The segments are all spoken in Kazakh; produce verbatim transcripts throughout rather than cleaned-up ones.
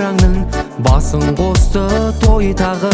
жараңның басын қосты той тағы.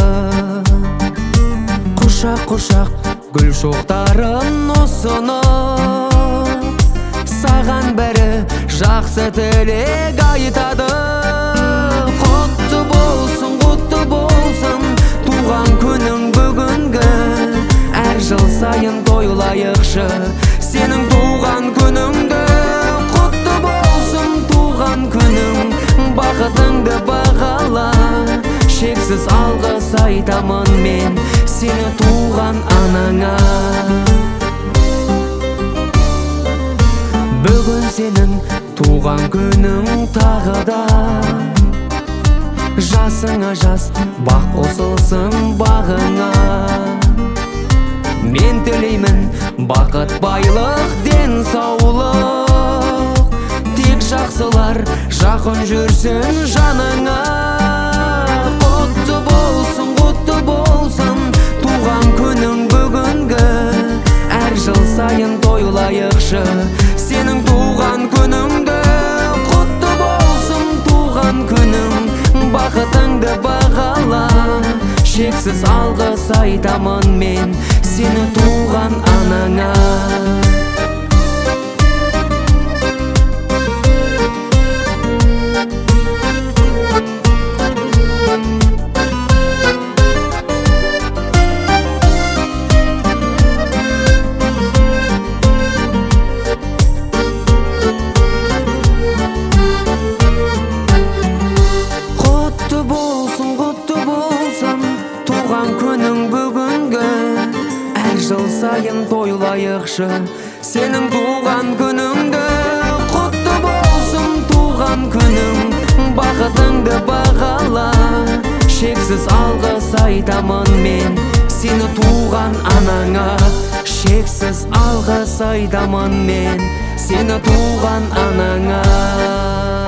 Құшақ құшақ гүл шоқтарын ұсынып, саған бәрі жақсы тілек айтады. Құтты болсын, құтты болсын туған күнің бүгінгі. Әр жыл сайын тойлайықшы сенің туған күніңді. Құтты болсын туған күнің, бақытыңды бағала. Шексіз алғыс айтамын мен сені туған анаңа. Бүгін сенің туған күнің тағы да. Жасыңа жас, бақ қосылсын бағыңа. Мен тілеймін бақыт, байлық, денсаулық. Тек жақсылар жақын жүрсін жаныңа. Құтты болсын, құтты болсын туған күнің бүгінгі. Әр жыл сайын тойлайықшы сенің туған күніңді. Құтты болсын туған күнің, бақытыңды бағала. Шексіз алғыс айтамын мен сені туған анаңа. Туған күнің бүгінгі. Әр жыл сайын тойлайықшы сенің туған күніңді. Құтты болсын туған күнің, бақытыңды бағала. Шексіз алғыс айтамын мен сені туған анаңа. Шексіз алғыс айтамын мен сені туған анаңа.